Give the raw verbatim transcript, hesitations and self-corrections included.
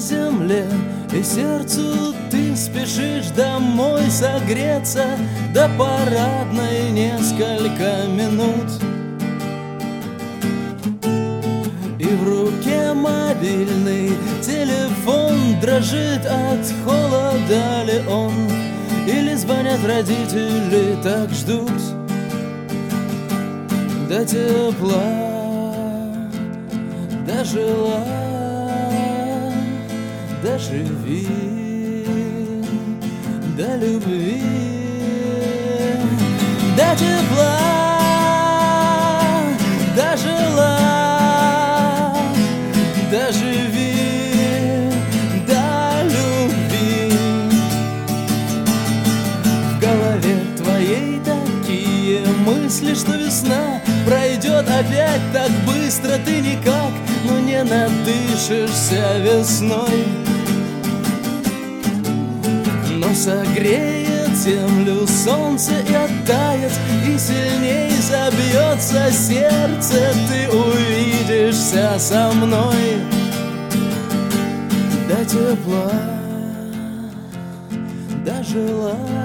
земле, и сердцу ты спешишь домой согреться. До парадной несколько минут, и в руке мобильный телефон дрожит от холода ли он, или звонят родители, так ждут до тепла. Дожила, доживи до любви, до тепла. Дожила, доживи до любви. В голове твоей такие мысли, что весна пройдет опять так быстро. Ты никак, ну не надышишься весной, но согреет землю солнце и оттает, и сильней забьется сердце. Ты увидишься со мной до тепла. Дожила.